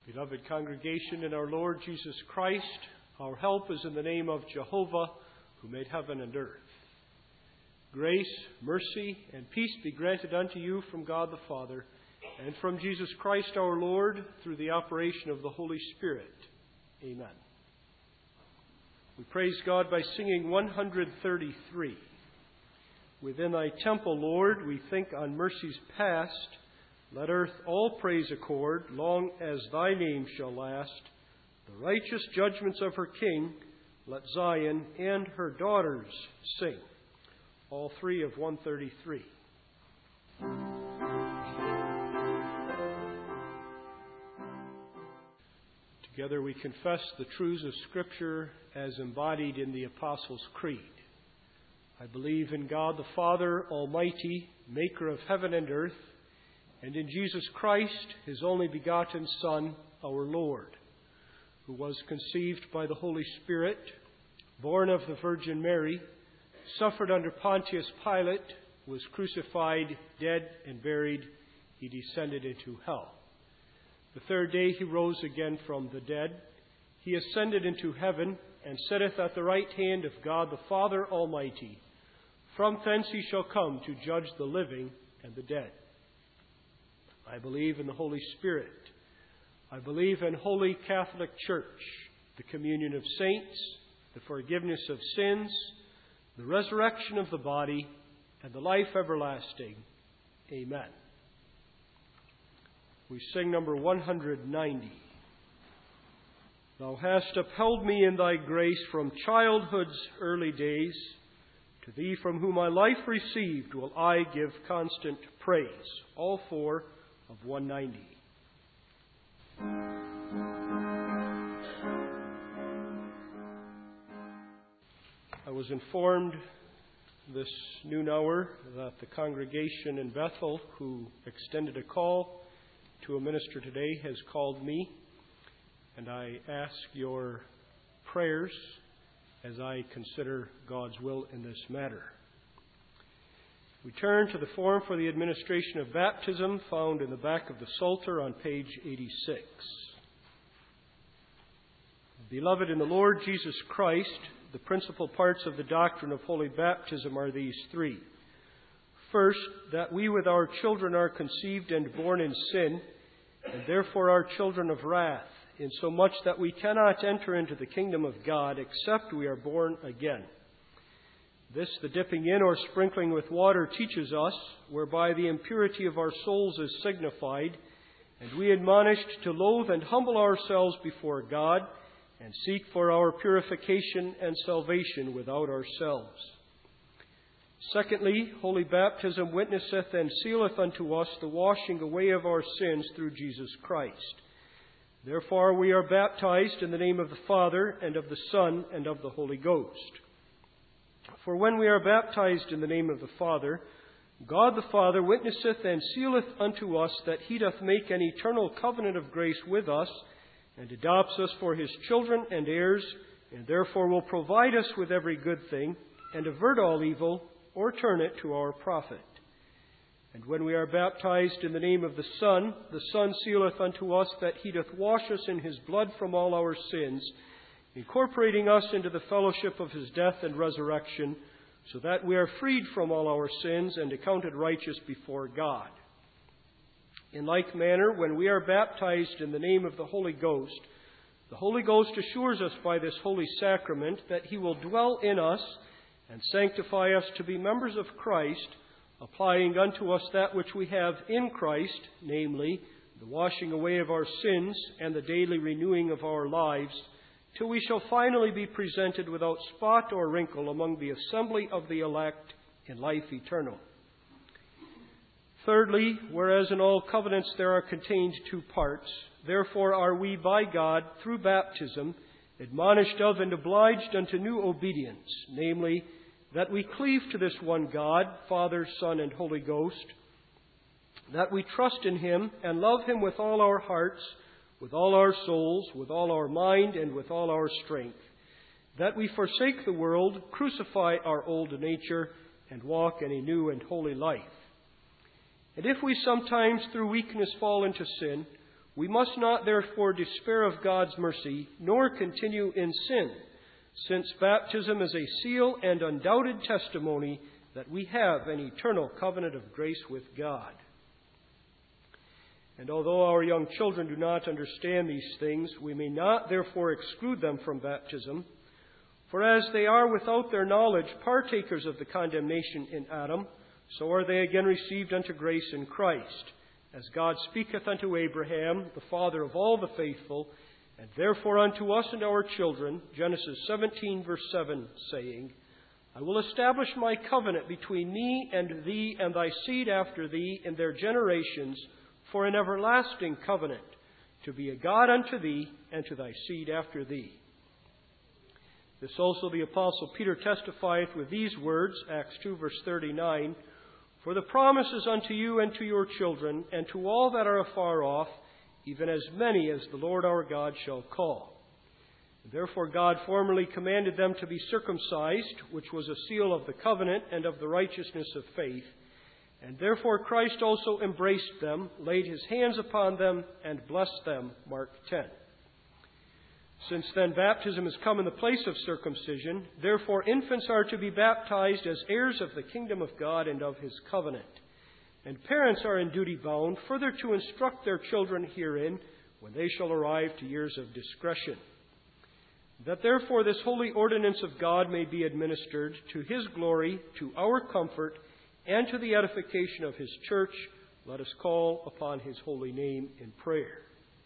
Beloved congregation in our Lord Jesus Christ, our help is in the name of Jehovah, who made heaven and earth. Grace, mercy, and peace be granted unto you from God the Father, and from Jesus Christ our Lord, through the operation of the Holy Spirit. Amen. We praise God by singing 133. Within thy temple, Lord, we think on mercies past. Let earth all praise accord, long as thy name shall last. The righteous judgments of her King, let Zion and her daughters sing. All three of 133. Together we confess the truths of Scripture as embodied in the Apostles' Creed. I believe in God the Father Almighty, maker of heaven and earth, and in Jesus Christ, his only begotten Son, our Lord, who was conceived by the Holy Spirit, born of the Virgin Mary, suffered under Pontius Pilate, was crucified, dead, and buried. He descended into hell. The third day he rose again from the dead. He ascended into heaven, and sitteth at the right hand of God the Father Almighty. From thence he shall come to judge the living and the dead. I believe in the Holy Spirit. I believe in Holy Catholic Church, the communion of saints, the forgiveness of sins, the resurrection of the body, and the life everlasting. Amen. We sing number 190. Thou hast upheld me in thy grace from childhood's early days. To thee from whom I life received will I give constant praise. All four of 190. I was informed this noon hour that the congregation in Bethel, who extended a call to a minister today, has called me, and I ask your prayers as I consider God's will in this matter. We turn to the form for the administration of baptism found in the back of the Psalter on page 86. Beloved in the Lord Jesus Christ, the principal parts of the doctrine of holy baptism are these three. First, that we with our children are conceived and born in sin, and therefore are children of wrath, insomuch that we cannot enter into the kingdom of God except we are born again. This the dipping in or sprinkling with water teaches us, whereby the impurity of our souls is signified, and we admonished to loathe and humble ourselves before God, and seek for our purification and salvation without ourselves. Secondly, holy baptism witnesseth and sealeth unto us the washing away of our sins through Jesus Christ. Therefore we are baptized in the name of the Father, and of the Son, and of the Holy Ghost. For when we are baptized in the name of the Father, God the Father witnesseth and sealeth unto us that he doth make an eternal covenant of grace with us, and adopts us for his children and heirs, and therefore will provide us with every good thing, and avert all evil, or turn it to our profit. And when we are baptized in the name of the Son sealeth unto us that he doth wash us in his blood from all our sins, incorporating us into the fellowship of his death and resurrection, so that we are freed from all our sins and accounted righteous before God. In like manner, when we are baptized in the name of the Holy Ghost assures us by this holy sacrament that he will dwell in us and sanctify us to be members of Christ, applying unto us that which we have in Christ, namely, the washing away of our sins and the daily renewing of our lives, till we shall finally be presented without spot or wrinkle among the assembly of the elect in life eternal. Thirdly, whereas in all covenants there are contained two parts, therefore are we by God, through baptism, admonished of and obliged unto new obedience, namely, that we cleave to this one God, Father, Son, and Holy Ghost, that we trust in him and love him with all our hearts, with all our souls, with all our mind, and with all our strength, that we forsake the world, crucify our old nature, and walk in a new and holy life. And if we sometimes through weakness fall into sin, We must not therefore despair of God's mercy, nor continue in sin, since baptism is a seal and undoubted testimony that we have an eternal covenant of grace with God. And although our young children do not understand these things, we may not therefore exclude them from baptism. For as they are without their knowledge partakers of the condemnation in Adam, so are they again received unto grace in Christ. As God speaketh unto Abraham, the father of all the faithful, and therefore unto us and our children, Genesis 17, verse 7, saying, I will establish my covenant between me and thee and thy seed after thee in their generations for an everlasting covenant, to be a God unto thee and to thy seed after thee. This also the Apostle Peter testifieth with these words, Acts 2, verse 39, For the promise is unto you and to your children, and to all that are afar off, even as many as the Lord our God shall call. Therefore God formerly commanded them to be circumcised, which was a seal of the covenant and of the righteousness of faith. And therefore Christ also embraced them, laid his hands upon them, and blessed them. Mark 10. Since then baptism has come in the place of circumcision, therefore infants are to be baptized as heirs of the kingdom of God and of his covenant. And parents are in duty bound further to instruct their children herein when they shall arrive to years of discretion. That therefore this holy ordinance of God may be administered to his glory, to our comfort, and to the edification of his church, let us call upon his holy name in prayer.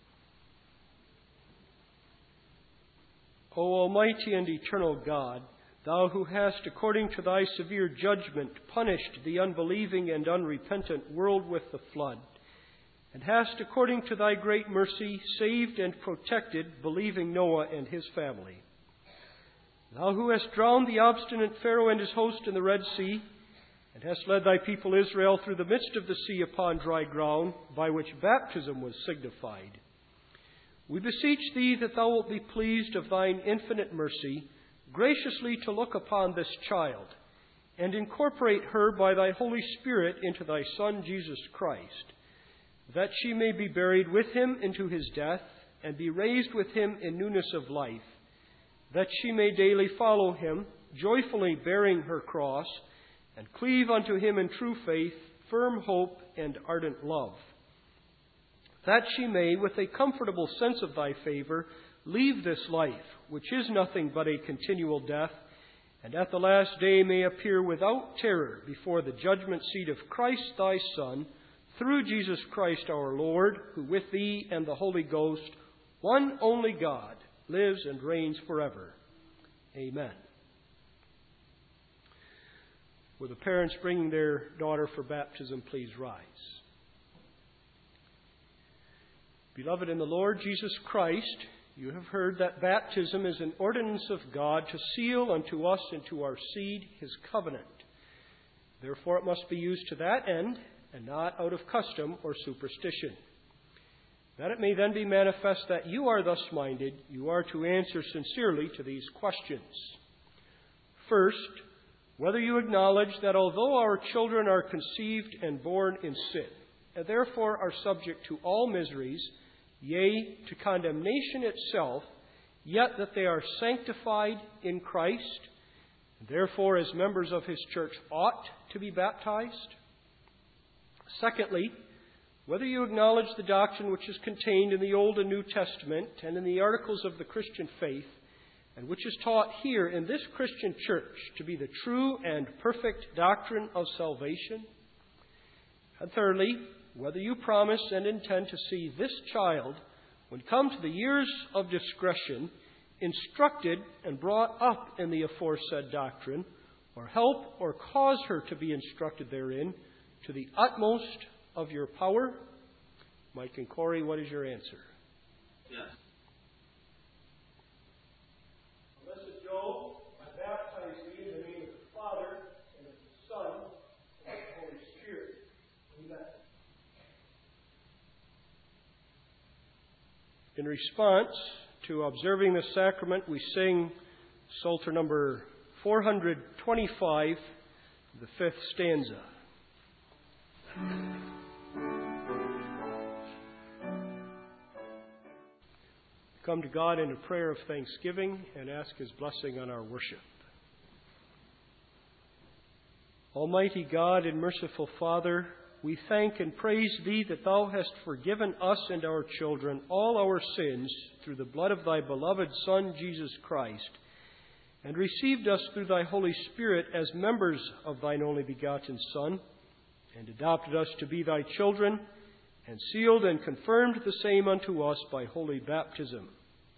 O Almighty and eternal God, Thou who hast, according to thy severe judgment, punished the unbelieving and unrepentant world with the flood, and hast, according to thy great mercy, saved and protected believing Noah and his family. Thou who hast drowned the obstinate Pharaoh and his host in the Red Sea, and hast led thy people Israel through the midst of the sea upon dry ground, by which baptism was signified. We beseech thee that thou wilt be pleased of thine infinite mercy, graciously to look upon this child, and incorporate her by thy Holy Spirit into thy Son Jesus Christ, that she may be buried with him into his death, and be raised with him in newness of life, that she may daily follow him, joyfully bearing her cross, and cleave unto him in true faith, firm hope, and ardent love, that she may, with a comfortable sense of thy favor, leave this life, which is nothing but a continual death, and at the last day may appear without terror before the judgment seat of Christ thy Son, through Jesus Christ our Lord, who with thee and the Holy Ghost, one only God, lives and reigns forever. Amen. Will the parents bringing their daughter for baptism please rise? Beloved in the Lord Jesus Christ, you have heard that baptism is an ordinance of God to seal unto us and to our seed his covenant. Therefore it must be used to that end, and not out of custom or superstition. That it may then be manifest that you are thus minded, you are to answer sincerely to these questions. First, whether you acknowledge that although our children are conceived and born in sin, and therefore are subject to all miseries, yea, to condemnation itself, yet that they are sanctified in Christ, and therefore as members of his church ought to be baptized. Secondly, whether you acknowledge the doctrine which is contained in the Old and New Testament and in the articles of the Christian faith, and which is taught here in this Christian church to be the true and perfect doctrine of salvation. And thirdly, whether you promise and intend to see this child, when come to the years of discretion, instructed and brought up in the aforesaid doctrine, or help or cause her to be instructed therein, to the utmost of your power. Mike and Corey, what is your answer? Yes. Blessed Joe, I baptize thee in the name of the Father, and of the Son, and of the Holy Spirit. Amen. In response to observing the sacrament, we sing Psalter number 425, the fifth stanza. come to God in a prayer of thanksgiving and ask His blessing on our worship. Almighty God and merciful Father, we thank and praise Thee that Thou hast forgiven us and our children all our sins through the blood of Thy beloved Son, Jesus Christ, and received us through Thy Holy Spirit as members of Thine only begotten Son, and adopted us to be Thy children, and sealed and confirmed the same unto us by holy baptism.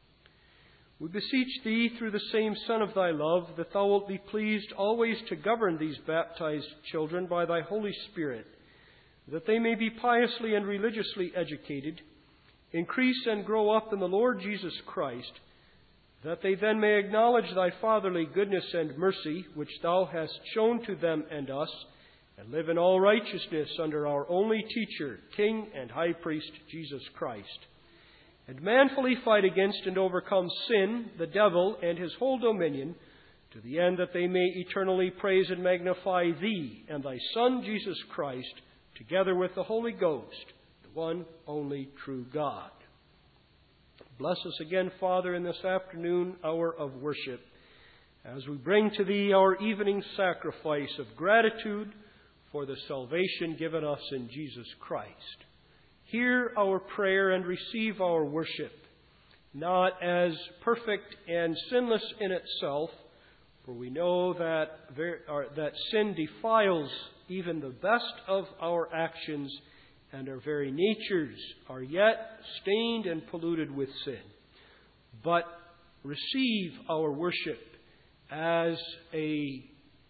We beseech Thee through the same Son of Thy love that Thou wilt be pleased always to govern these baptized children by Thy Holy Spirit, that they may be piously and religiously educated, increase and grow up in the Lord Jesus Christ, that they then may acknowledge Thy fatherly goodness and mercy, which Thou hast shown to them and us, and live in all righteousness under our only teacher, King and High Priest, Jesus Christ, and manfully fight against and overcome sin, the devil, and his whole dominion, to the end that they may eternally praise and magnify Thee and Thy Son, Jesus Christ, together with the Holy Ghost, the one only true God. Bless us again, Father, in this afternoon hour of worship, as we bring to Thee our evening sacrifice of gratitude for the salvation given us in Jesus Christ. Hear our prayer and receive our worship, not as perfect and sinless in itself, for we know that sin defiles even the best of our actions, and our very natures are yet stained and polluted with sin. But receive our worship as a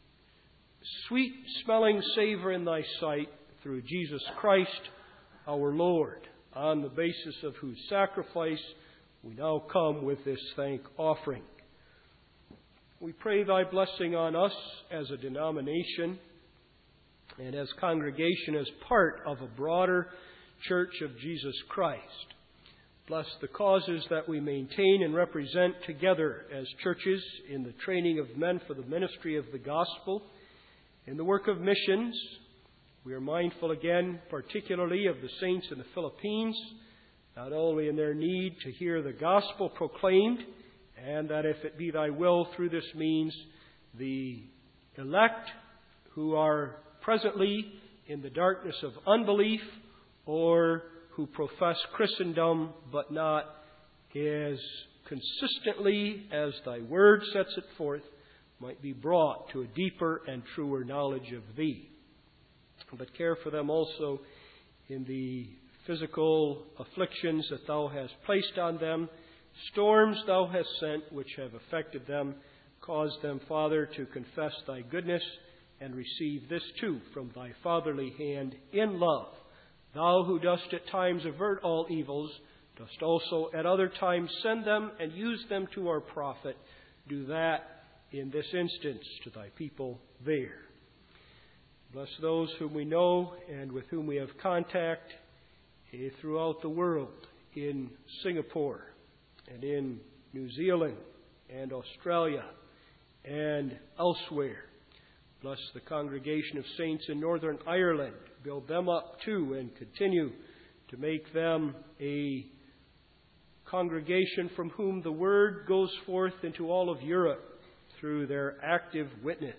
sweet-smelling savor in Thy sight through Jesus Christ, our Lord, on the basis of whose sacrifice we now come with this thank offering. We pray Thy blessing on us as a denomination and as congregation, as part of a broader Church of Jesus Christ. Bless the causes that we maintain and represent together as churches in the training of men for the ministry of the gospel, in the work of missions. We are mindful again, particularly of the saints in the Philippines, not only in their need to hear the gospel proclaimed, and that if it be Thy will, through this means, the elect who are presently in the darkness of unbelief, or who profess Christendom but not as consistently as Thy Word sets it forth, might be brought to a deeper and truer knowledge of Thee. But care for them also in the physical afflictions that Thou hast placed on them, storms Thou hast sent which have affected them. Cause them, Father, to confess Thy goodness and receive this too from Thy fatherly hand in love. Thou who dost at times avert all evils, dost also at other times send them and use them to our profit. Do that in this instance to Thy people there. Bless those whom we know and with whom we have contact throughout the world, in Singapore and in New Zealand and Australia and elsewhere. Bless the congregation of saints in Northern Ireland. Build them up too, and continue to make them a congregation from whom the Word goes forth into all of Europe through their active witness.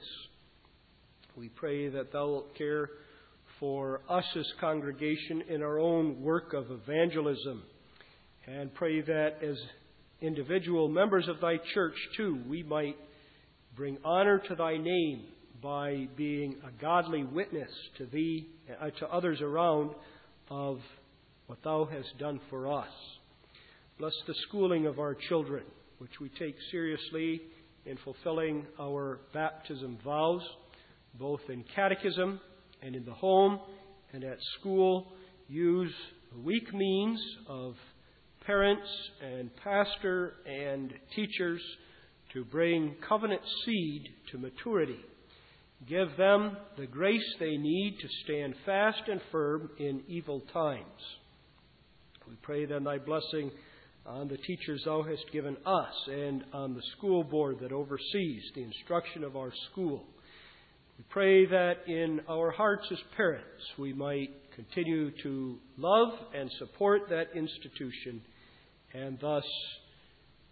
We pray that Thou wilt care for us as congregation in our own work of evangelism, and pray that as individual members of Thy church too, we might bring honor to Thy name by being a godly witness to Thee, to others around, of what Thou hast done for us. Bless the schooling of our children, which we take seriously in fulfilling our baptism vows, both in catechism and in the home and at school. Use the weak means of parents and pastor and teachers to bring covenant seed to maturity. Give them the grace they need to stand fast and firm in evil times. We pray then Thy blessing on the teachers Thou hast given us, and on the school board that oversees the instruction of our school. We pray that in our hearts as parents we might continue to love and support that institution, and thus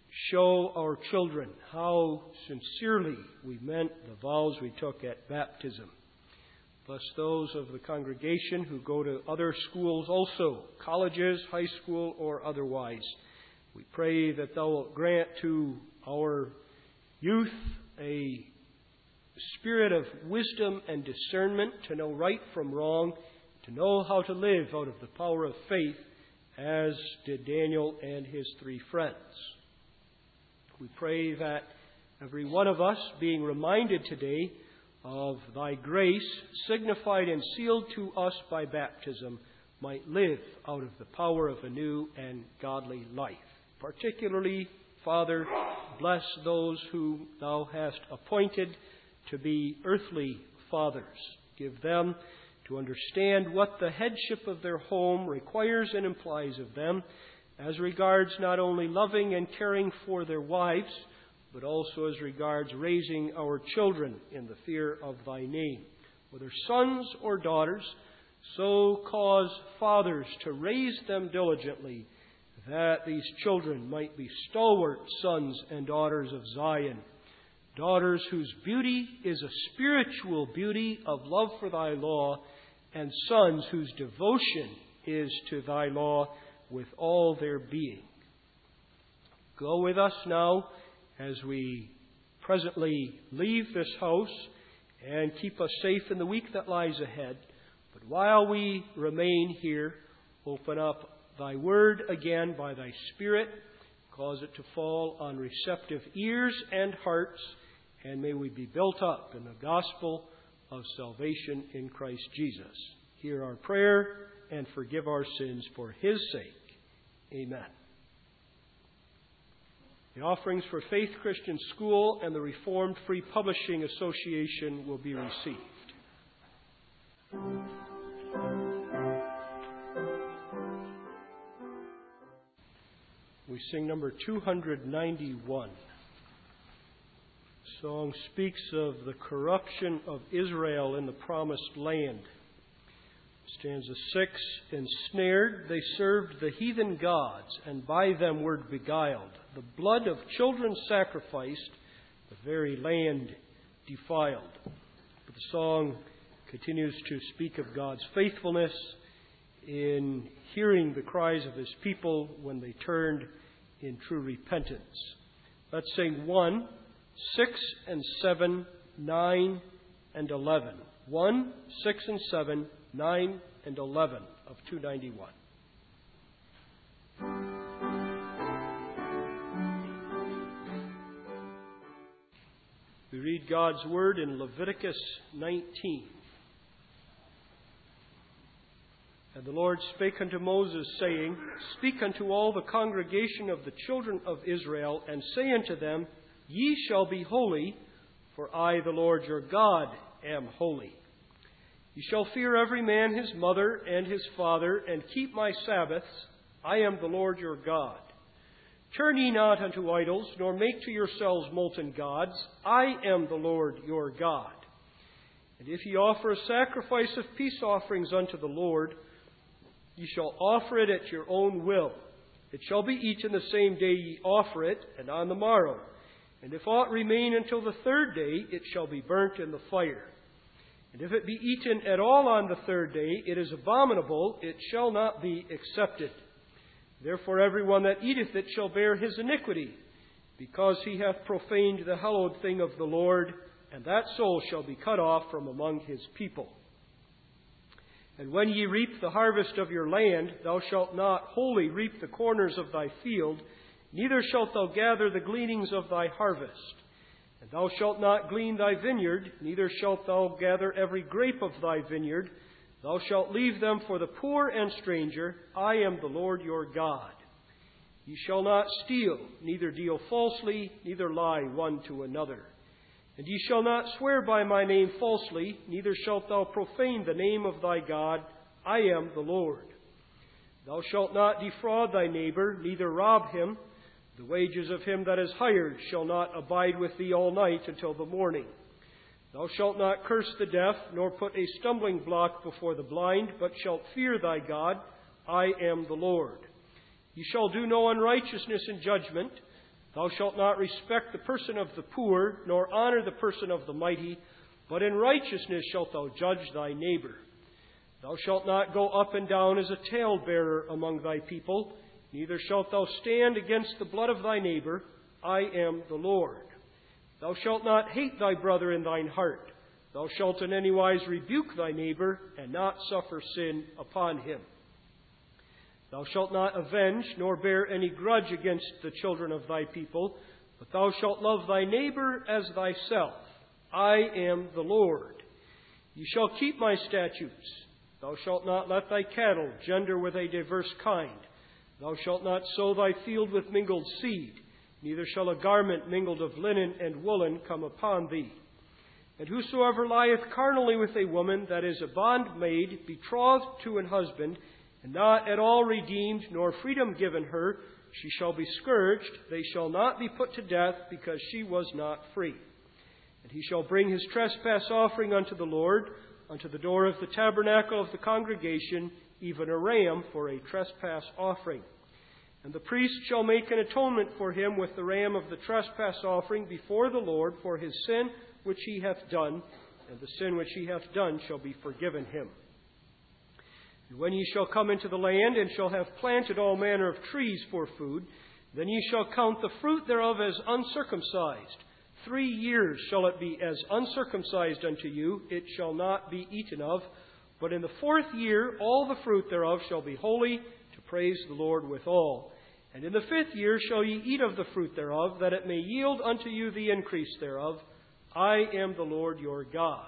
show our children how sincerely we meant the vows we took at baptism. Bless those of the congregation who go to other schools also, colleges, high school, or otherwise. We pray that Thou wilt grant to our youth a spirit of wisdom and discernment to know right from wrong, to know how to live out of the power of faith, as did Daniel and his 3 friends. We pray that every one of us, being reminded today of Thy grace, signified and sealed to us by baptism, might live out of the power of a new and godly life. Particularly, Father, bless those who Thou hast appointed to be earthly fathers. Give them to understand what the headship of their home requires and implies of them, as regards not only loving and caring for their wives, but also as regards raising our children in the fear of Thy name. Whether sons or daughters, so cause fathers to raise them diligently, that these children might be stalwart sons and daughters of Zion, daughters whose beauty is a spiritual beauty of love for Thy law, and sons whose devotion is to Thy law with all their being. Go with us now as we presently leave this house, and keep us safe in the week that lies ahead. But while we remain here, open up Thy Word again by Thy Spirit. Cause it to fall on receptive ears and hearts, and may we be built up in the gospel of salvation in Christ Jesus. Hear our prayer and forgive our sins for His sake. Amen. The offerings for Faith Christian School and the Reformed Free Publishing Association will be received. We sing number 291. The song speaks of the corruption of Israel in the promised land. Stanza 6, ensnared, they served the heathen gods, and by them were beguiled. The blood of children sacrificed, the very land defiled. But the song continues to speak of God's faithfulness in hearing the cries of His people when they turned in true repentance. Let's sing 1, 6 and 7, 9 and 11. 1, 6 and 7, 9 and 11 of 291. We read God's Word in Leviticus 19. And the Lord spake unto Moses, saying, Speak unto all the congregation of the children of Israel, and say unto them, Ye shall be holy, for I, the Lord your God, am holy. Ye shall fear every man his mother and his father, and keep my Sabbaths. I am the Lord your God. Turn ye not unto idols, nor make to yourselves molten gods. I am the Lord your God. And if ye offer a sacrifice of peace offerings unto the Lord, ye shall offer it at your own will. It shall be eaten the same day ye offer it, and on the morrow. And if aught remain until the 3rd day, it shall be burnt in the fire. And if it be eaten at all on the 3rd day, it is abominable, it shall not be accepted. Therefore every one that eateth it shall bear his iniquity, because he hath profaned the hallowed thing of the Lord, and that soul shall be cut off from among his people. And when ye reap the harvest of your land, thou shalt not wholly reap the corners of thy field, neither shalt thou gather the gleanings of thy harvest. And thou shalt not glean thy vineyard, neither shalt thou gather every grape of thy vineyard. Thou shalt leave them for the poor and stranger. I am the Lord your God. Ye shall not steal, neither deal falsely, neither lie one to another. And ye shall not swear by my name falsely, neither shalt thou profane the name of thy God. I am the Lord. Thou shalt not defraud thy neighbor, neither rob him. The wages of him that is hired shall not abide with thee all night until the morning. Thou shalt not curse the deaf, nor put a stumbling block before the blind, but shalt fear thy God. I am the Lord. Ye shall do no unrighteousness in judgment. Thou shalt not respect the person of the poor, nor honor the person of the mighty, but in righteousness shalt thou judge thy neighbor. Thou shalt not go up and down as a talebearer among thy people, neither shalt thou stand against the blood of thy neighbor. I am the Lord. Thou shalt not hate thy brother in thine heart. Thou shalt in any wise rebuke thy neighbor, and not suffer sin upon him. Thou shalt not avenge, nor bear any grudge against the children of thy people, but thou shalt love thy neighbor as thyself. I am the Lord. Ye shall keep my statutes. Thou shalt not let thy cattle gender with a diverse kind. Thou shalt not sow thy field with mingled seed, neither shall a garment mingled of linen and woolen come upon thee. And whosoever lieth carnally with a woman that is a bondmaid, betrothed to an husband, and not at all redeemed, nor freedom given her, she shall be scourged. They shall not be put to death, because she was not free. And he shall bring his trespass offering unto the Lord, unto the door of the tabernacle of the congregation, even a ram for a trespass offering. And the priest shall make an atonement for him with the ram of the trespass offering before the Lord for his sin which he hath done, and the sin which he hath done shall be forgiven him. And when ye shall come into the land, and shall have planted all manner of trees for food, then ye shall count the fruit thereof as uncircumcised. 3 years shall it be as uncircumcised unto you, it shall not be eaten of. But in the 4th year all the fruit thereof shall be holy, to praise the Lord withal. And in the 5th year shall ye eat of the fruit thereof, that it may yield unto you the increase thereof. I am the Lord your God.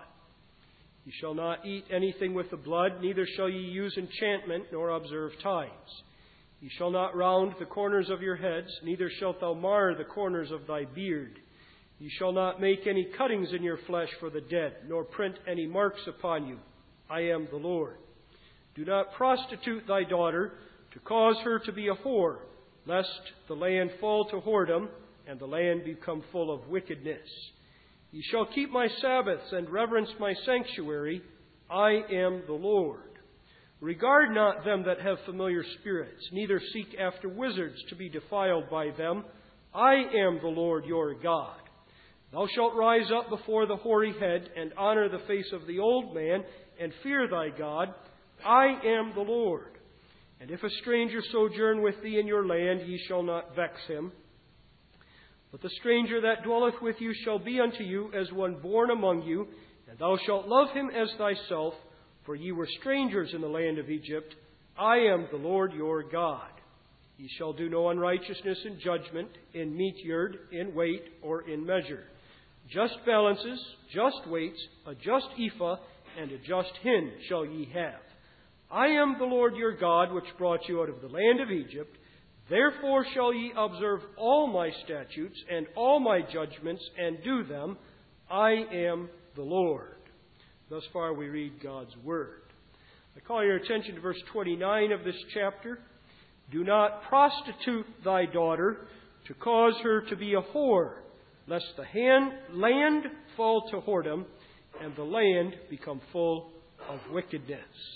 Ye shall not eat anything with the blood, neither shall ye use enchantment, nor observe times. Ye shall not round the corners of your heads, neither shalt thou mar the corners of thy beard. Ye shall not make any cuttings in your flesh for the dead, nor print any marks upon you. I am the Lord. Do not prostitute thy daughter, to cause her to be a whore, lest the land fall to whoredom, and the land become full of wickedness. Ye shall keep my Sabbaths, and reverence my sanctuary. I am the Lord. Regard not them that have familiar spirits, neither seek after wizards to be defiled by them. I am the Lord your God. Thou shalt rise up before the hoary head, and honor the face of the old man, and fear thy God. I am the Lord. And if a stranger sojourn with thee in your land, ye shall not vex him. But the stranger that dwelleth with you shall be unto you as one born among you, and thou shalt love him as thyself, for ye were strangers in the land of Egypt. I am the Lord your God. Ye shall do no unrighteousness in judgment, in meat yard, in weight, or in measure. Just balances, just weights, a just ephah, and a just hin shall ye have. I am the Lord your God, which brought you out of the land of Egypt. Therefore shall ye observe all my statutes and all my judgments, and do them. I am the Lord. Thus far we read God's Word. I call your attention to verse 29 of this chapter. Do not prostitute thy daughter, to cause her to be a whore, lest the land fall to whoredom, and the land become full of wickedness.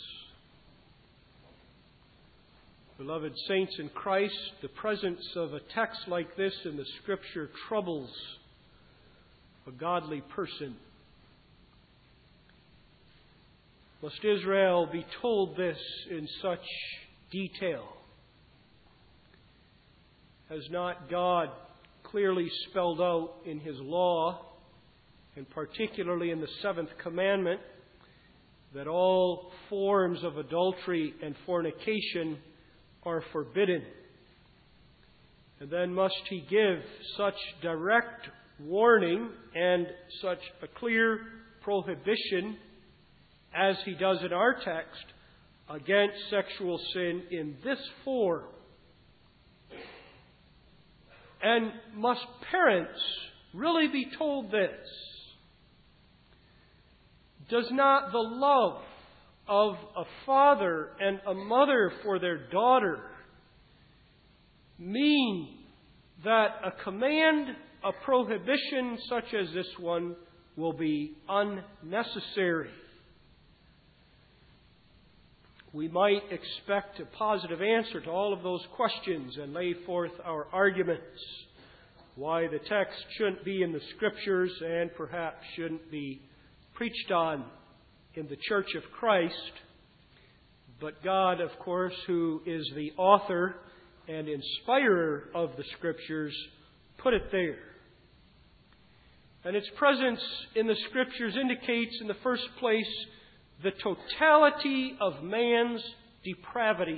Beloved saints in Christ, the presence of a text like this in the Scripture troubles a godly person. Must Israel be told this in such detail? Has not God clearly spelled out in His law, and particularly in the 7th commandment, that all forms of adultery and fornication are forbidden? And then must He give such direct warning and such a clear prohibition, as He does in our text, against sexual sin in this form? And must parents really be told this? Does not the love of a father and a mother for their daughter mean that a command, a prohibition such as this one will be unnecessary? We might expect a positive answer to all of those questions and lay forth our arguments. why the text shouldn't be in the Scriptures and perhaps shouldn't be preached on in the Church of Christ. But God, of course, who is the author and inspirer of the Scriptures, put it there. And its presence in the Scriptures indicates, in the first place, the totality of man's depravity.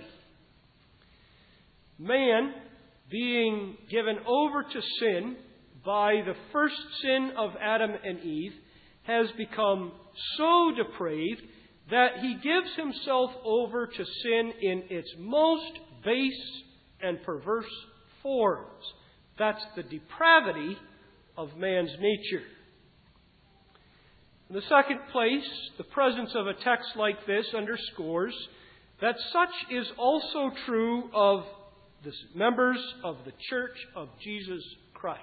Man, being given over to sin by the first sin of Adam and Eve, has become so depraved that he gives himself over to sin in its most base and perverse forms. That's the depravity of man's nature. In the second place, the presence of a text like this underscores that such is also true of the members of the Church of Jesus Christ.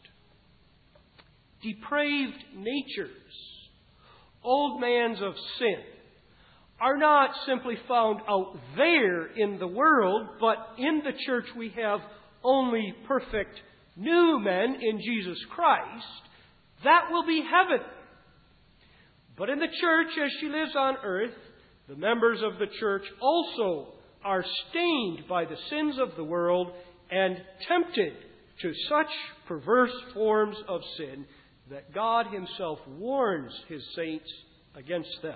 Depraved natures, old mans of sin, are not simply found out there in the world, but in the church we have only perfect new men in Jesus Christ. That will be heaven. But in the church as she lives on earth, the members of the church also are stained by the sins of the world and tempted to such perverse forms of sin that God Himself warns His saints against them.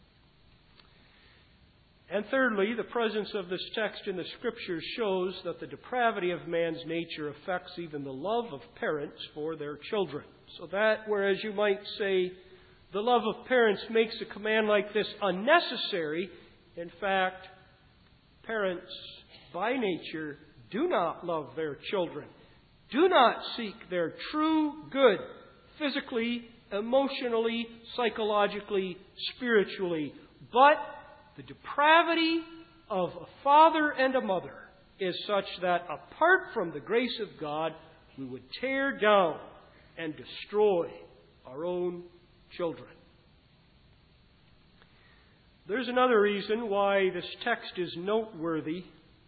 And thirdly, the presence of this text in the Scriptures shows that the depravity of man's nature affects even the love of parents for their children. So that, whereas you might say the love of parents makes a command like this unnecessary, in fact, parents by nature do not love their children, do not seek their true good physically, emotionally, psychologically, spiritually, but the depravity of a father and a mother is such that apart from the grace of God, we would tear down and destroy our own children. There's another reason why this text is noteworthy.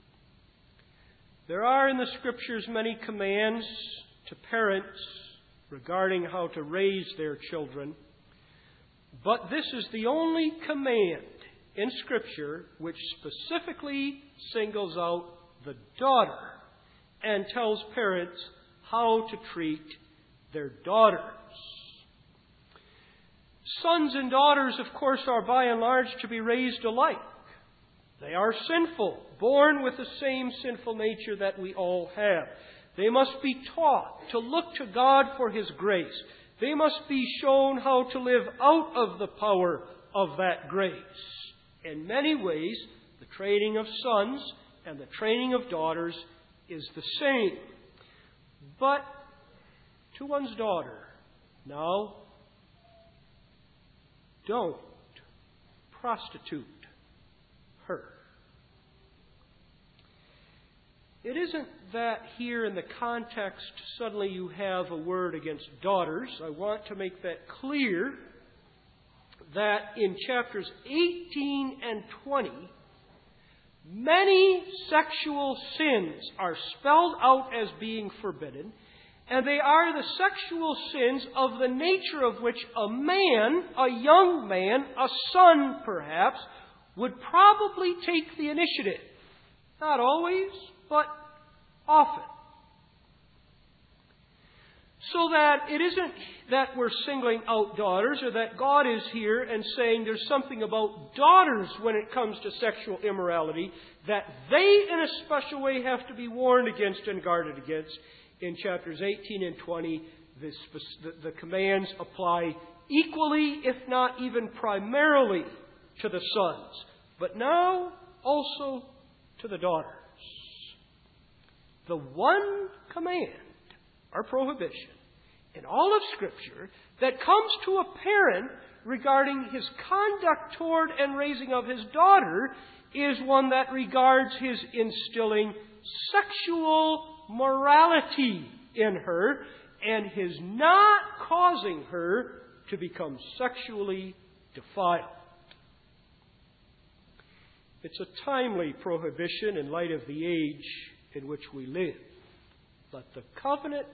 There are in the Scriptures many commands to parents regarding how to raise their children, but this is the only command in Scripture which specifically singles out the daughter and tells parents how to treat their daughters. Sons and daughters, of course, are by and large to be raised alike. They are sinful, born with the same sinful nature that we all have. They must be taught to look to God for His grace. They must be shown how to live out of the power of that grace. In many ways, the training of sons and the training of daughters is the same. But to one's daughter, now, don't prostitute her. It isn't that here in the context suddenly you have a word against daughters. I want to make that clear that in chapters 18 and 20, many sexual sins are spelled out as being forbidden, and they are the sexual sins of the nature of which a man, a young man, a son perhaps, would probably take the initiative. Not always, but often. So that it isn't that we're singling out daughters or that God is here and saying there's something about daughters when it comes to sexual immorality that they in a special way have to be warned against and guarded against. In chapters 18 and 20, the commands apply equally, if not even primarily, to the sons, but now also to the daughters. The one command or prohibition in all of Scripture that comes to a parent regarding his conduct toward and raising of his daughter is one that regards his instilling sexual morality in her and his not causing her to become sexually defiled. It's a timely prohibition in light of the age in which we live. But the covenant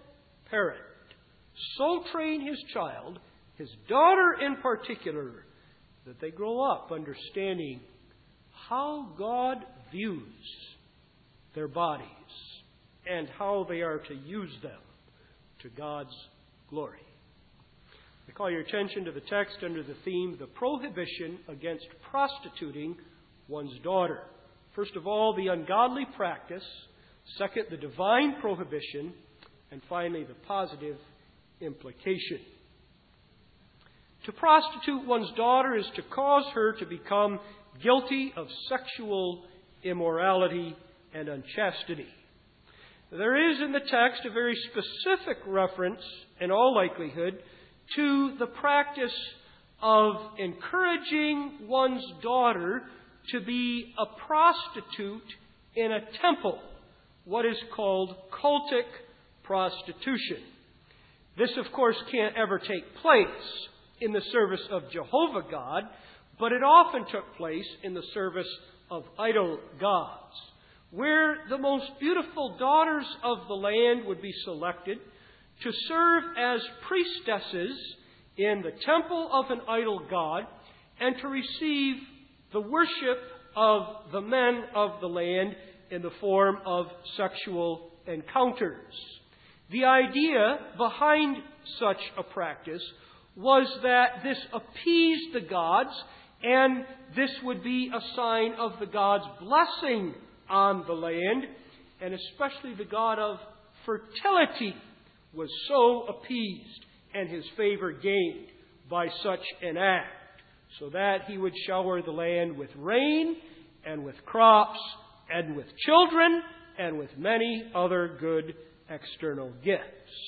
parent so train his child, his daughter in particular, that they grow up understanding how God views their bodies and how they are to use them to God's glory. I call your attention to the text under the theme, the prohibition against prostituting one's daughter. First of all, the ungodly practice. Second, the divine prohibition. And finally, the positive implication. To prostitute one's daughter is to cause her to become guilty of sexual immorality and unchastity. There is in the text a very specific reference, in all likelihood, to the practice of encouraging one's daughter to be a prostitute in a temple, what is called cultic prostitution. This, of course, can't ever take place in the service of Jehovah God, but it often took place in the service of idol gods, where the most beautiful daughters of the land would be selected to serve as priestesses in the temple of an idol god and to receive the worship of the men of the land in the form of sexual encounters. The idea behind such a practice was that this appeased the gods, and this would be a sign of the gods' blessing on the land, and especially the god of fertility was so appeased and his favor gained by such an act, so that he would shower the land with rain and with crops and with children and with many other good external gifts.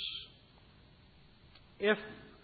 If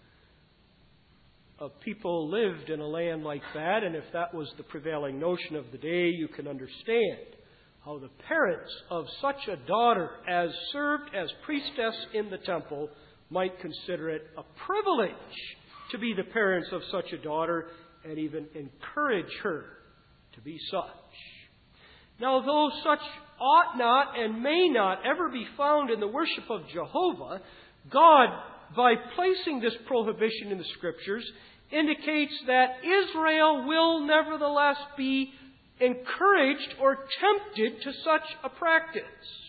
people lived in a land like that, and if that was the prevailing notion of the day, you can understand how the parents of such a daughter, as served as priestess in the temple, might consider it a privilege to be the parents of such a daughter and even encourage her to be such. Now, though such ought not and may not ever be found in the worship of Jehovah, God, by placing this prohibition in the Scriptures, indicates that Israel will nevertheless be encouraged or tempted to such a practice.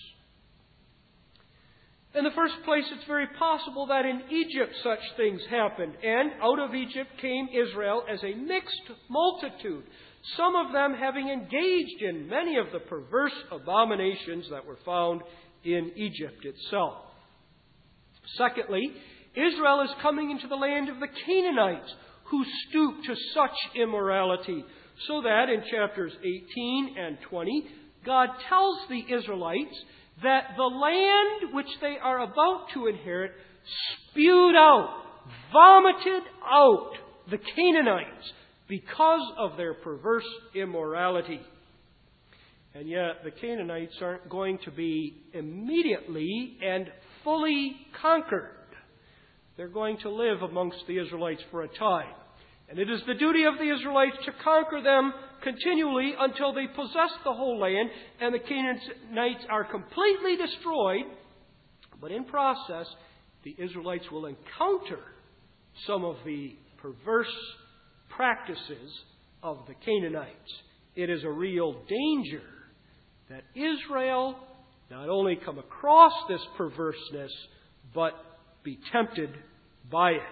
In the first place, it's very possible that in Egypt such things happened, and out of Egypt came Israel as a mixed multitude, some of them having engaged in many of the perverse abominations that were found in Egypt itself. Secondly, Israel is coming into the land of the Canaanites, who stoop to such immorality, so that in chapters 18 and 20, God tells the Israelites that the land which they are about to inherit spewed out, vomited out the Canaanites because of their perverse immorality. And yet the Canaanites aren't going to be immediately and fully conquered. They're going to live amongst the Israelites for a time. And it is the duty of the Israelites to conquer them continually until they possess the whole land and the Canaanites are completely destroyed. But in process, the Israelites will encounter some of the perverse practices of the Canaanites. It is a real danger that Israel not only come across this perverseness, but be tempted by it.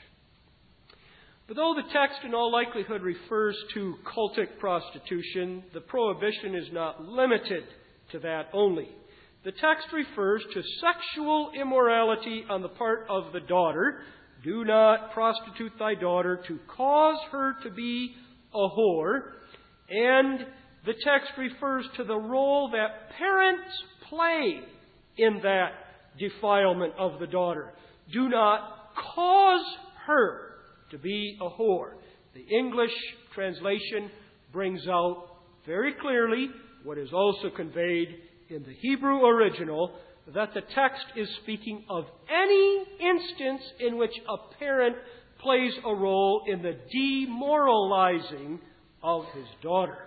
But though the text in all likelihood refers to cultic prostitution, the prohibition is not limited to that only. The text refers to sexual immorality on the part of the daughter. Do not prostitute thy daughter to cause her to be a whore. And the text refers to the role that parents play in that defilement of the daughter. Do not cause her to be a whore. The English translation brings out very clearly what is also conveyed in the Hebrew original, that the text is speaking of any instance in which a parent plays a role in the demoralizing of his daughter.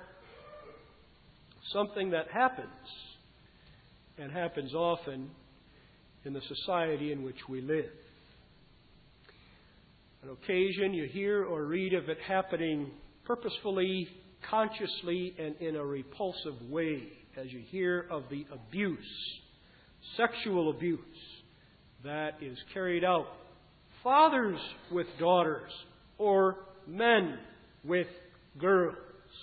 Something that happens, and happens often, in the society in which we live. On occasion, you hear or read of it happening purposefully, consciously, and in a repulsive way, as you hear of the abuse, sexual abuse, that is carried out. Fathers with daughters, or men with girls.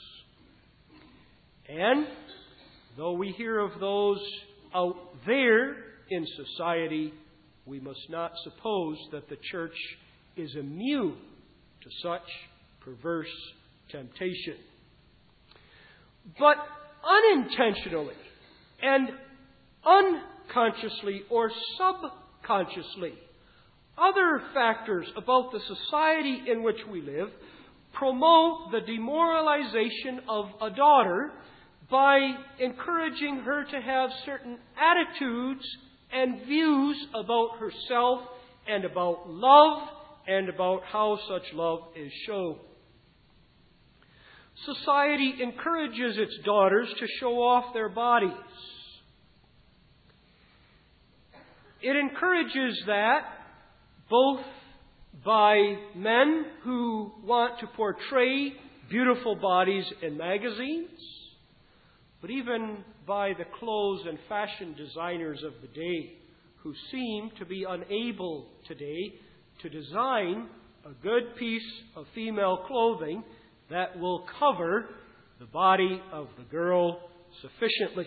And though we hear of those out there in society, we must not suppose that the church is immune to such perverse temptation. But unintentionally and unconsciously or subconsciously, other factors about the society in which we live promote the demoralization of a daughter by encouraging her to have certain attitudes and views about herself and about love and about how such love is shown. Society encourages its daughters to show off their bodies. It encourages that both by men who want to portray beautiful bodies in magazines, but even by the clothes and fashion designers of the day, who seem to be unable today to design a good piece of female clothing that will cover the body of the girl sufficiently.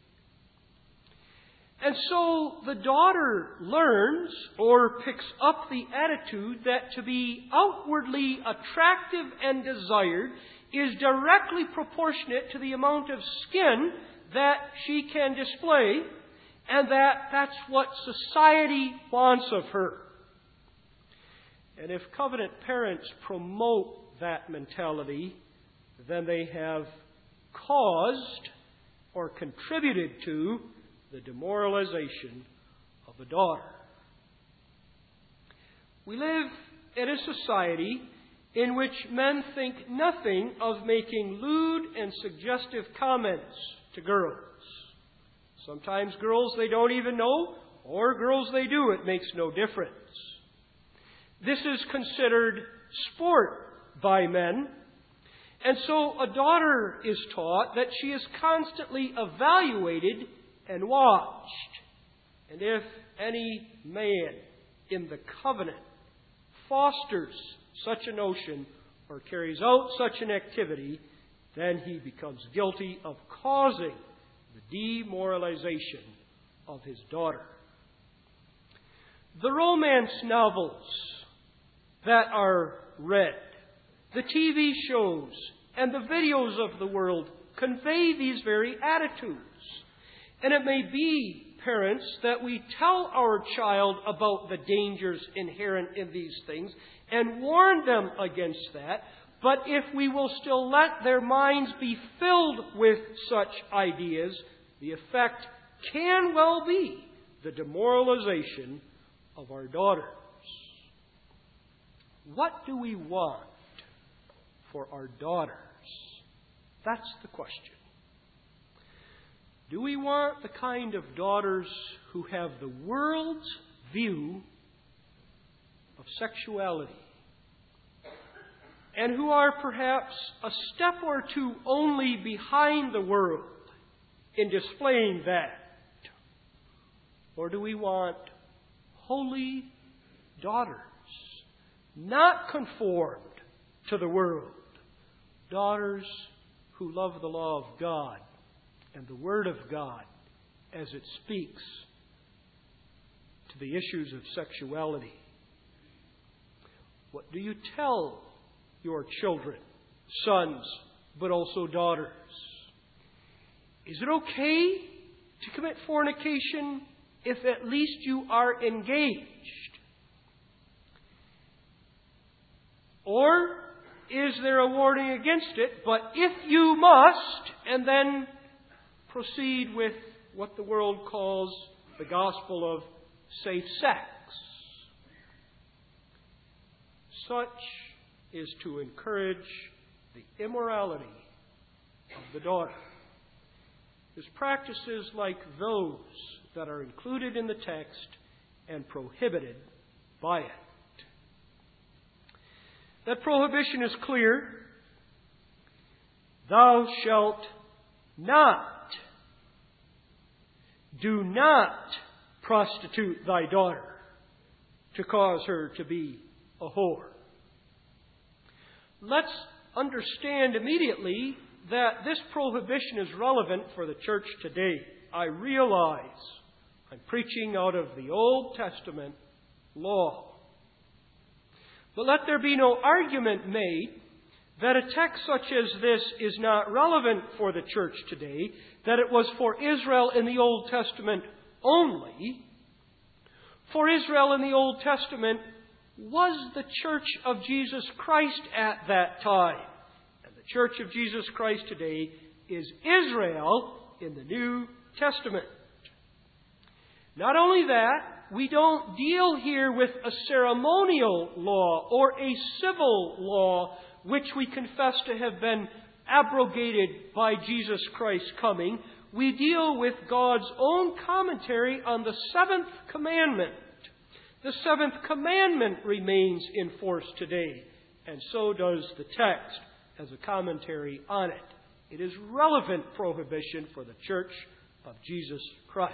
And so the daughter learns or picks up the attitude that to be outwardly attractive and desired is directly proportionate to the amount of skin that she can display, and that's what society wants of her. And if covenant parents promote that mentality, then they have caused or contributed to the demoralization of a daughter. We live in a society in which men think nothing of making lewd and suggestive comments to girls. Sometimes girls they don't even know, or girls they do, it makes no difference. This is considered sport by men, and so a daughter is taught that she is constantly evaluated and watched. And if any man in the covenant fosters such a notion or carries out such an activity, then he becomes guilty of causing the demoralization of his daughter. The romance novels that are read, the TV shows, and the videos of the world convey these very attitudes. And it may be, parents, that we tell our child about the dangers inherent in these things and warn them against that. But if we will still let their minds be filled with such ideas, the effect can well be the demoralization of our daughters. What do we want for our daughters? That's the question. Do we want the kind of daughters who have the world's view of sexuality and who are perhaps a step or two only behind the world in displaying that? Or do we want holy daughters, not conformed to the world, daughters who love the law of God and the Word of God as it speaks to the issues of sexuality? What do you tell your children, sons, but also daughters? Is it okay to commit fornication if at least you are engaged? Or is there a warning against it, but if you must, and then proceed with what the world calls the gospel of safe sex? Such is to encourage the immorality of the daughter. There's practices like those that are included in the text and prohibited by it. That prohibition is clear. Thou shalt not. Do not prostitute thy daughter to cause her to be a whore. Let's understand immediately that this prohibition is relevant for the church today. I realize I'm preaching out of the Old Testament law. But let there be no argument made that a text such as this is not relevant for the church today, that it was for Israel in the Old Testament only. For Israel in the Old Testament was the church of Jesus Christ at that time. And the church of Jesus Christ today is Israel in the New Testament. Not only that, we don't deal here with a ceremonial law or a civil law which we confess to have been abrogated by Jesus Christ's coming. We deal with God's own commentary on the seventh commandment. The seventh commandment remains in force today, and so does the text as a commentary on it. It is relevant prohibition for the church of Jesus Christ.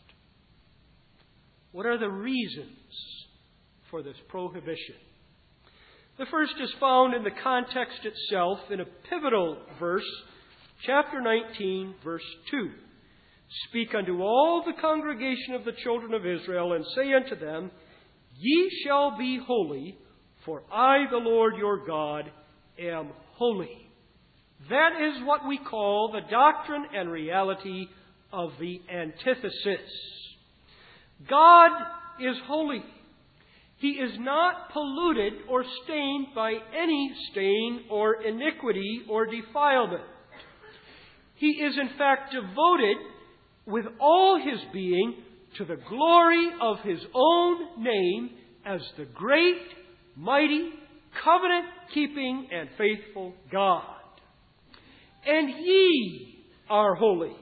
What are the reasons for this prohibition? The first is found in the context itself in a pivotal verse, chapter 19, verse 2. Speak unto all the congregation of the children of Israel, and say unto them, Ye shall be holy, for I, the Lord your God, am holy. That is what we call the doctrine and reality of the antithesis. God is holy. He is not polluted or stained by any stain or iniquity or defilement. He is in fact devoted with all his being to the glory of his own name as the great, mighty, covenant-keeping, and faithful God. And ye are holy.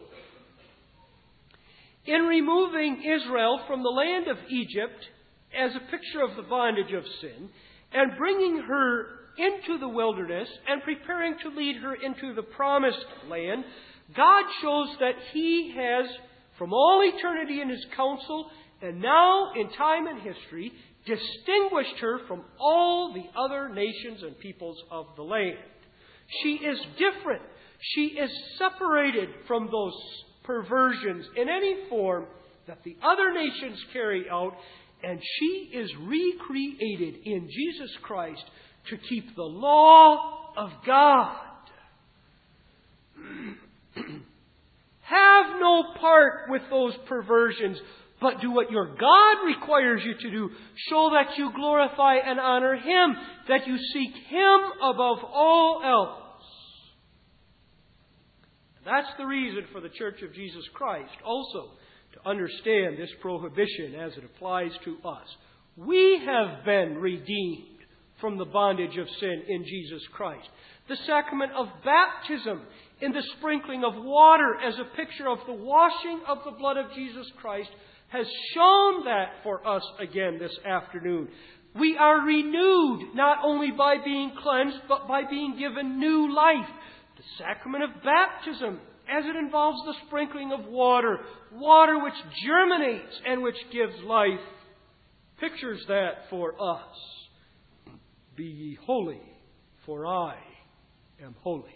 In removing Israel from the land of Egypt as a picture of the bondage of sin, and bringing her into the wilderness and preparing to lead her into the promised land, God shows that He has, from all eternity in His counsel, and now in time and history, distinguished her from all the other nations and peoples of the land. She is different. She is separated from those perversions in any form that the other nations carry out, and she is recreated in Jesus Christ to keep the law of God. Have no part with those perversions, but do what your God requires you to do. Show that you glorify and honor Him, that you seek Him above all else. That's the reason for the Church of Jesus Christ also to understand this prohibition as it applies to us. We have been redeemed from the bondage of sin in Jesus Christ. The sacrament of baptism in the sprinkling of water as a picture of the washing of the blood of Jesus Christ has shown that for us again this afternoon. We are renewed not only by being cleansed, but by being given new life. The sacrament of baptism, as it involves the sprinkling of water, water which germinates and which gives life, pictures that for us. Be ye holy, for I am holy.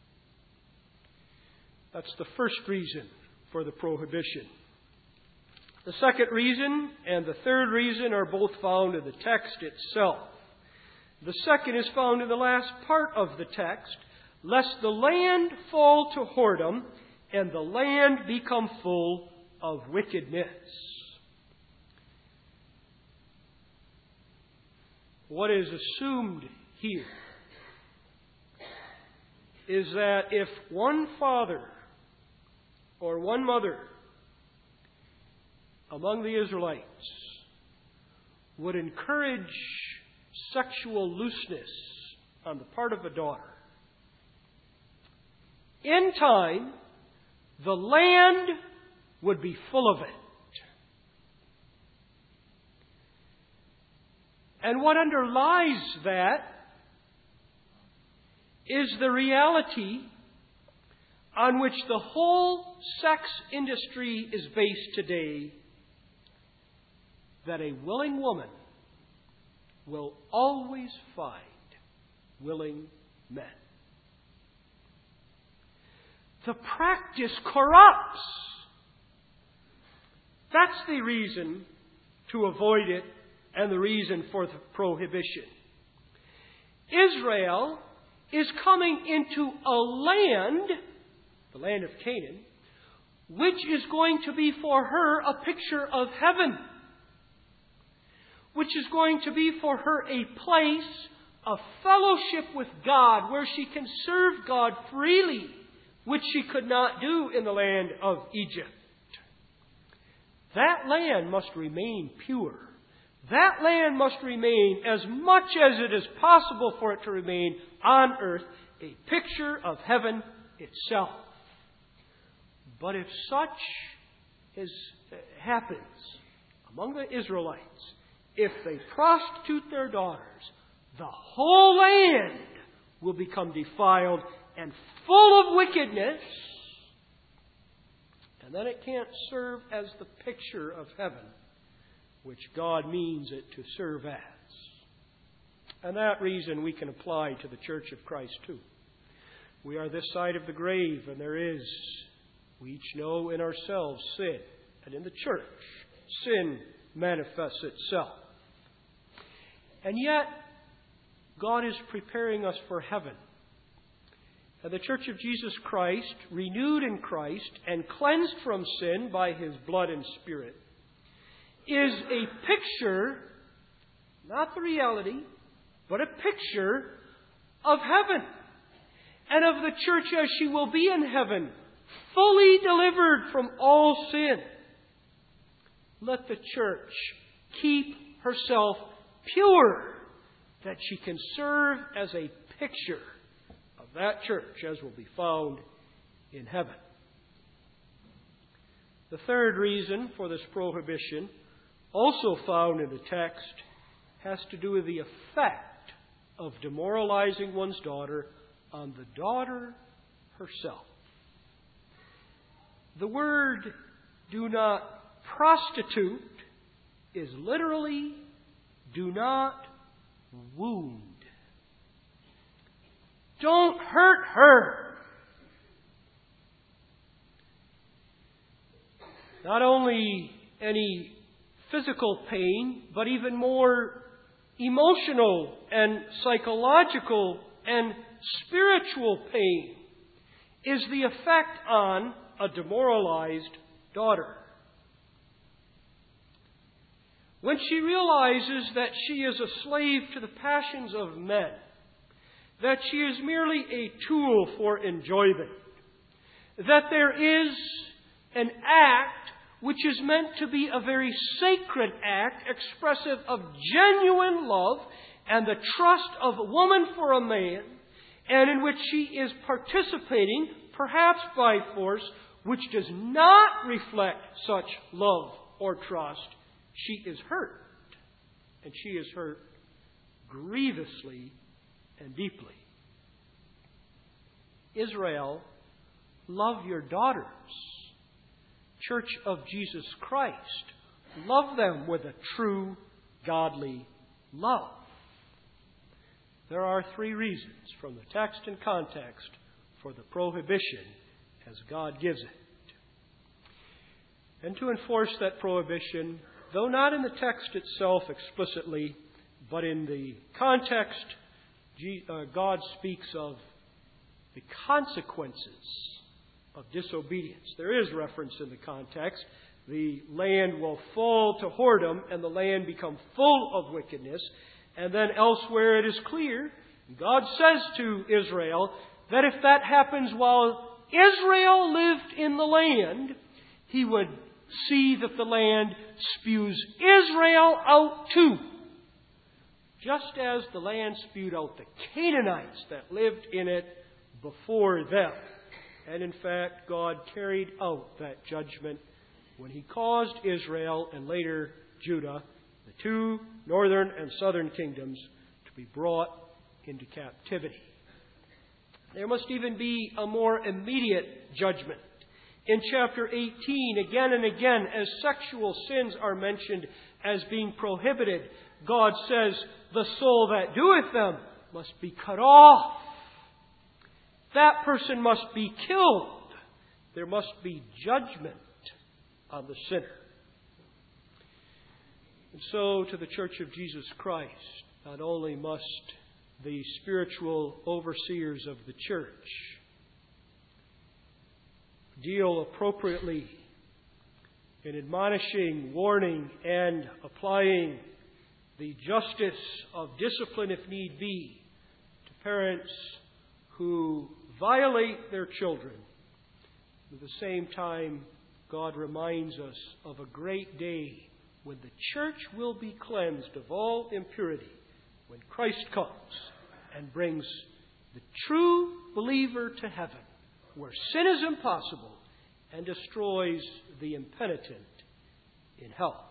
That's the first reason for the prohibition. The second reason and the third reason are both found in the text itself. The second is found in the last part of the text, lest the land fall to whoredom and the land become full of wickedness. What is assumed here is that if one father or one mother among the Israelites would encourage sexual looseness on the part of a daughter, in time, the land would be full of it. And what underlies that is the reality on which the whole sex industry is based today, that a willing woman will always find willing men. The practice corrupts. That's the reason to avoid it and the reason for the prohibition. Israel is coming into a land, the land of Canaan, which is going to be for her a picture of heaven, which is going to be for her a place of fellowship with God, where she can serve God freely, which she could not do in the land of Egypt. That land must remain pure. That land must remain, as much as it is possible for it to remain on earth, a picture of heaven itself. But if such happens among the Israelites, if they prostitute their daughters, the whole land will become defiled and full of wickedness. And then it can't serve as the picture of heaven, which God means it to serve as. And that reason we can apply to the Church of Christ too. We are this side of the grave, and there is, we each know in ourselves, sin. And in the church, sin manifests itself. And yet, God is preparing us for heaven. And the Church of Jesus Christ, renewed in Christ and cleansed from sin by His blood and Spirit, is a picture, not the reality, but a picture of heaven and of the church as she will be in heaven, fully delivered from all sin. Let the church keep herself pure, that she can serve as a picture of that church as will be found in heaven. The third reason for this prohibition, also found in the text, has to do with the effect of demoralizing one's daughter on the daughter herself. The word "do not prostitute" is literally "do not wound." Don't hurt her. Not only any physical pain, but even more emotional and psychological and spiritual pain is the effect on a demoralized daughter. When she realizes that she is a slave to the passions of men, that she is merely a tool for enjoyment, that there is an act which is meant to be a very sacred act, expressive of genuine love and the trust of a woman for a man, and in which she is participating, perhaps by force, which does not reflect such love or trust, she is hurt. And she is hurt grievously and deeply. Israel, love your daughters. Church of Jesus Christ, love them with a true godly love. There are three reasons from the text and context for the prohibition as God gives it. And to enforce that prohibition, though not in the text itself explicitly, but in the context, God speaks of the consequences of disobedience. There is reference in the context. The land will fall to whoredom and the land become full of wickedness. And then elsewhere it is clear, God says to Israel that if that happens while Israel lived in the land, He would see that the land spews Israel out too. Just as the land spewed out the Canaanites that lived in it before them. And in fact, God carried out that judgment when He caused Israel and later Judah, the two northern and southern kingdoms to be brought into captivity. There must even be a more immediate judgment. In chapter 18, again and again, as sexual sins are mentioned as being prohibited, God says, the soul that doeth them must be cut off. That person must be killed. There must be judgment on the sinner. And so, to the Church of Jesus Christ, not only must the spiritual overseers of the church deal appropriately in admonishing, warning, and applying the justice of discipline, if need be, to parents who violate their children. At the same time, God reminds us of a great day when the church will be cleansed of all impurity, when Christ comes and brings the true believer to heaven, where sin is impossible, and destroys the impenitent in hell.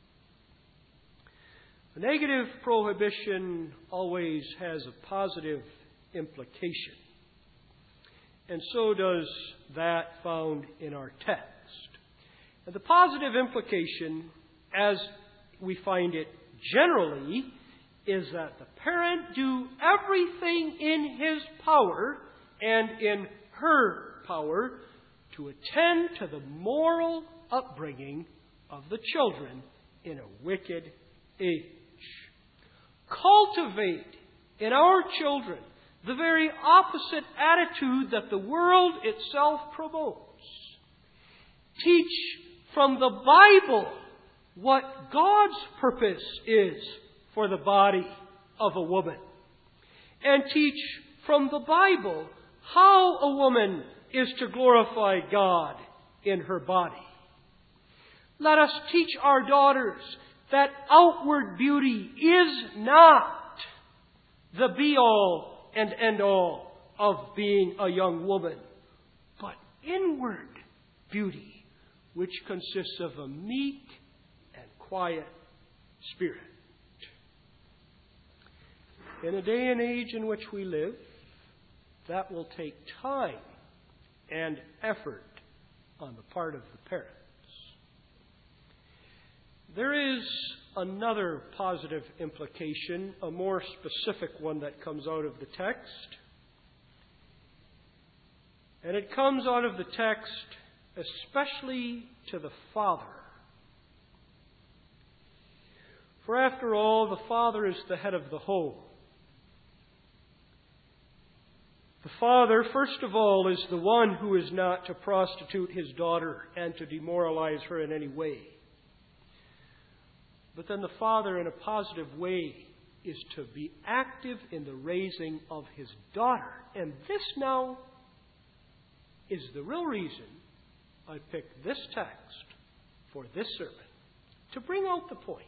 A negative prohibition always has a positive implication. And so does that found in our text. And the positive implication, as we find it generally, is that the parent do everything in his power and in her power to attend to the moral upbringing of the children in a wicked age. Cultivate in our children the very opposite attitude that the world itself promotes. Teach from the Bible what God's purpose is for the body of a woman. And teach from the Bible how a woman is to glorify God in her body. Let us teach our daughters that outward beauty is not the be-all and end-all of being a young woman, but inward beauty, which consists of a meek and quiet spirit. In a day and age in which we live, that will take time and effort on the part of the parents. There is another positive implication, a more specific one that comes out of the text. And it comes out of the text especially to the father. For after all, the father is the head of the home. The father, first of all, is the one who is not to prostitute his daughter and to demoralize her in any way. But then the father, in a positive way, is to be active in the raising of his daughter. And this now is the real reason I picked this text for this sermon, to bring out the point.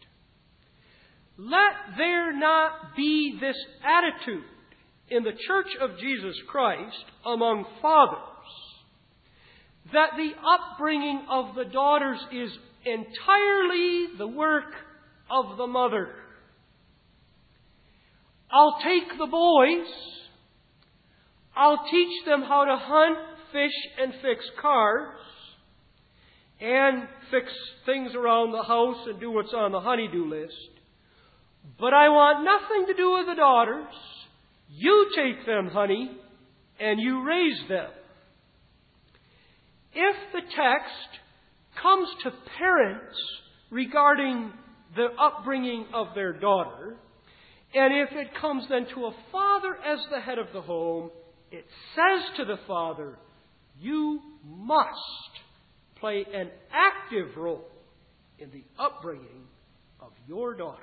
Let there not be this attitude in the Church of Jesus Christ among fathers that the upbringing of the daughters is entirely the work of the mother. I'll take the boys, I'll teach them how to hunt, fish, and fix cars, and fix things around the house and do what's on the honey-do list. But I want nothing to do with the daughters. You take them, honey, and you raise them. If the text comes to parents regarding the upbringing of their daughter, and if it comes then to a father as the head of the home, it says to the father, you must play an active role in the upbringing of your daughter.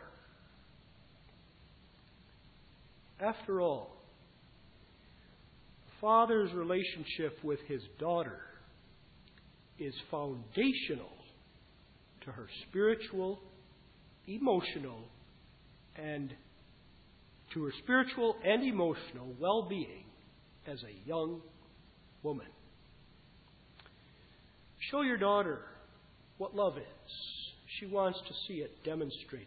After all, the father's relationship with his daughter is foundational to her spiritual, emotional, and well-being as a young woman. Show your daughter what love is. she wants to see it demonstrated.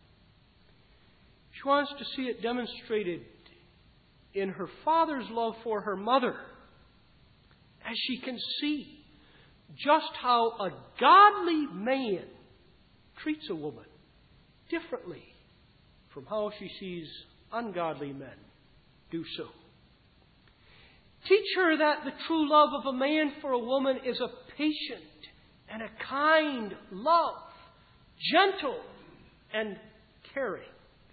She wants to see it demonstrated in her father's love for her mother, as she can see just how a godly man treats a woman differently from how she sees ungodly men do so. Teach her that the true love of a man for a woman is a patient and a kind love, gentle and caring.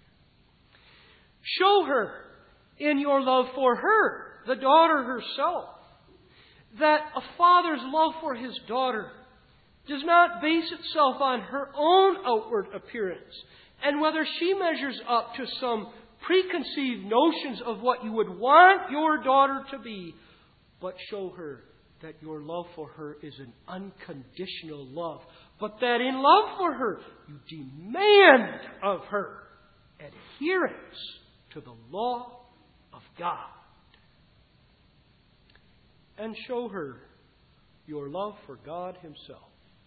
Show her in your love for her, the daughter herself, that a father's love for his daughter does not base itself on her own outward appearance and whether she measures up to some preconceived notions of what you would want your daughter to be, but show her that your love for her is an unconditional love, but that in love for her you demand of her adherence to the law of God. And show her your love for God Himself.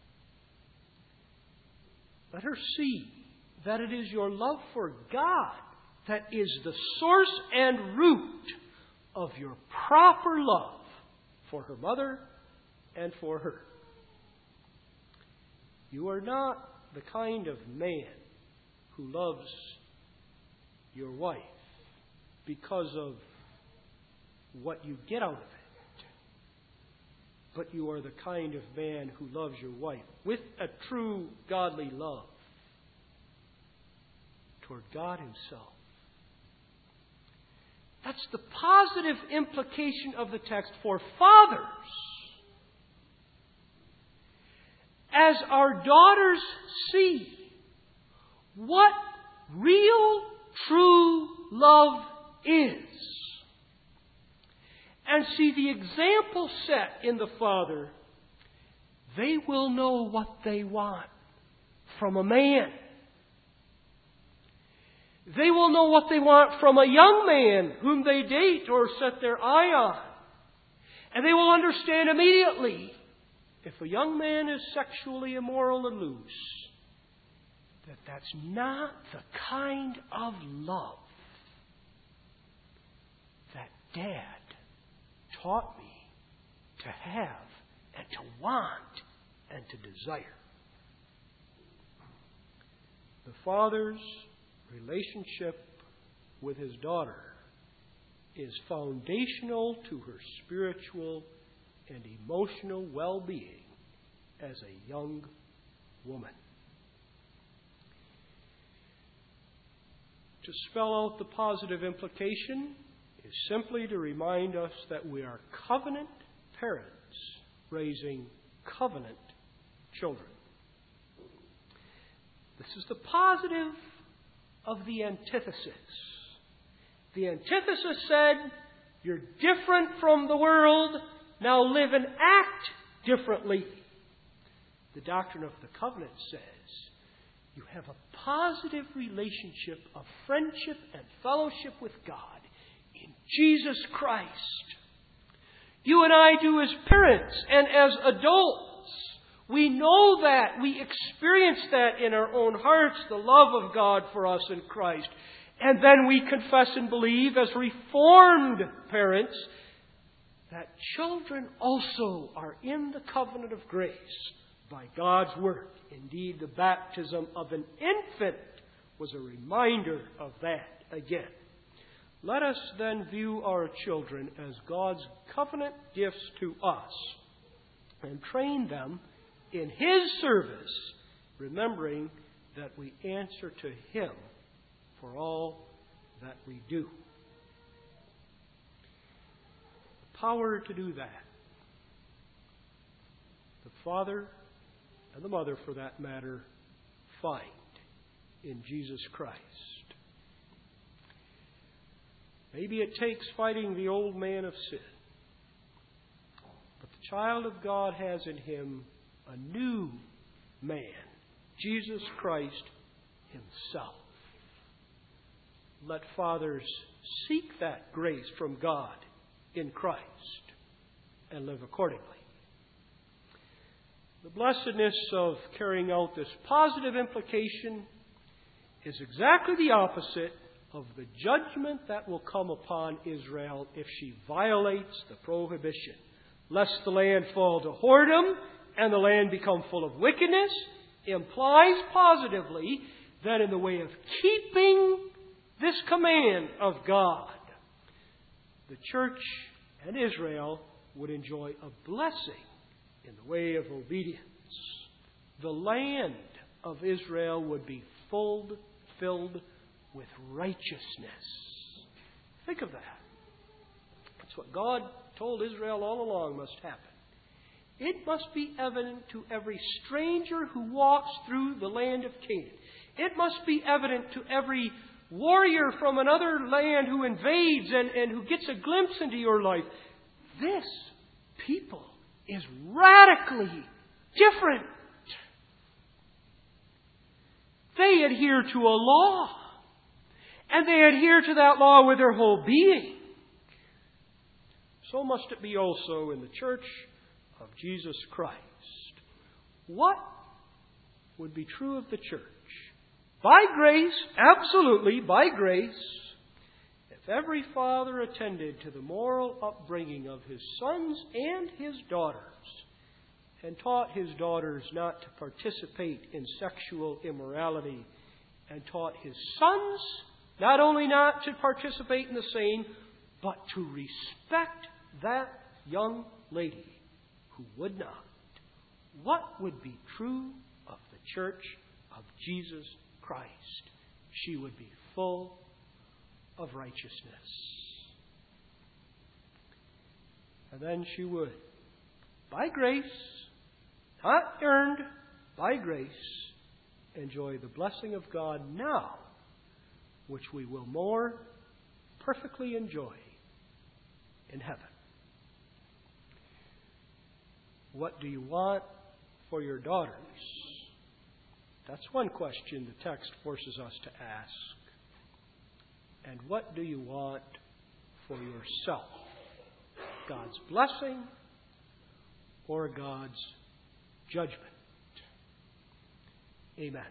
Let her see that it is your love for God that is the source and root of your proper love for her mother and for her. You are not the kind of man who loves your wife because of what you get out of it. But you are the kind of man who loves your wife with a true godly love toward God Himself. That's the positive implication of the text for fathers. As our daughters see what real, true love is, and see the example set in the father, they will know what they want from a man. They will know what they want from a young man whom they date or set their eye on. And they will understand immediately, if a young man is sexually immoral and loose, that that's not the kind of love that Dad taught me to have and to want and to desire. The father's relationship with his daughter is foundational to her spiritual and emotional well-being as a young woman. To spell out the positive implication is simply to remind us that we are covenant parents raising covenant children. This is the positive of the antithesis. The antithesis said, you're different from the world, now live and act differently. The doctrine of the covenant says, you have a positive relationship of friendship and fellowship with God in Jesus Christ. You and I do as parents and as adults. We know that. We experience that in our own hearts, the love of God for us in Christ. And then we confess and believe as Reformed parents that children also are in the covenant of grace by God's work. Indeed, the baptism of an infant was a reminder of that again. Let us then view our children as God's covenant gifts to us and train them in His service, remembering that we answer to Him for all that we do. The power to do that, the father and the mother, for that matter, find in Jesus Christ. Maybe it takes fighting the old man of sin, but the child of God has in him a new man, Jesus Christ Himself. Let fathers seek that grace from God in Christ and live accordingly. The blessedness of carrying out this positive implication is exactly the opposite of the judgment that will come upon Israel if she violates the prohibition. Lest the land fall to whoredom and the land become full of wickedness implies positively that in the way of keeping this command of God, the church and Israel would enjoy a blessing in the way of obedience. The land of Israel would be filled with righteousness. Think of that. That's what God told Israel all along must happen. It must be evident to every stranger who walks through the land of Canaan. It must be evident to every warrior from another land who invades and who gets a glimpse into your life. This people is radically different. They adhere to a law, and they adhere to that law with their whole being. So must it be also in the church of Jesus Christ. What would be true of the church? By grace, absolutely by grace, if every father attended to the moral upbringing of his sons and his daughters, and taught his daughters not to participate in sexual immorality, and taught his sons not only not to participate in the same, but to respect that young lady who would not. What would be true of the church of Jesus Christ? She would be full of righteousness. And then she would, by grace, not earned, by grace, enjoy the blessing of God now, which we will more perfectly enjoy in heaven. What do you want for your daughters? That's one question the text forces us to ask. And what do you want for yourself? God's blessing or God's judgment? Amen.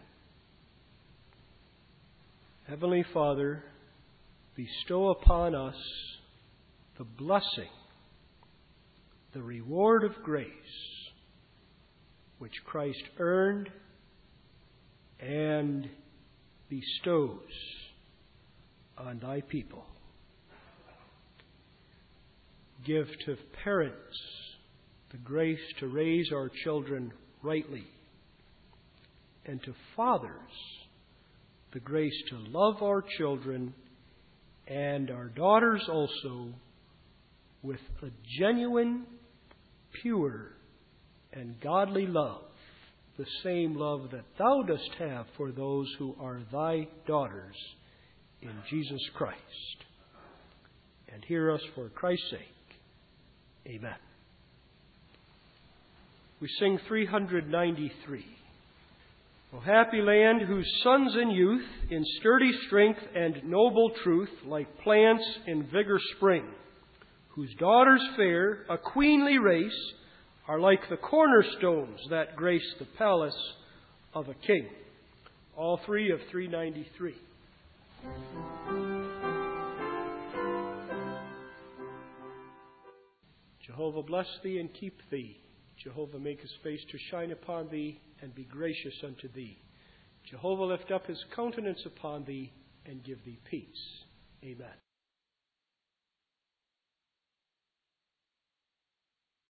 Heavenly Father, bestow upon us the blessing, the reward of grace, which Christ earned and bestows on thy people. Give to parents the grace to raise our children rightly, and to fathers the grace to love our children and our daughters also with a genuine, pure, and godly love, the same love that thou dost have for those who are thy daughters in Jesus Christ. And hear us for Christ's sake. Amen. We sing 393. O happy land whose sons in youth, in sturdy strength and noble truth, like plants in vigor spring, whose daughters fair, a queenly race, are like the cornerstones that grace the palace of a king. All three of 393. Jehovah bless thee and keep thee. Jehovah make his face to shine upon thee and be gracious unto thee. Jehovah lift up his countenance upon thee and give thee peace. Amen.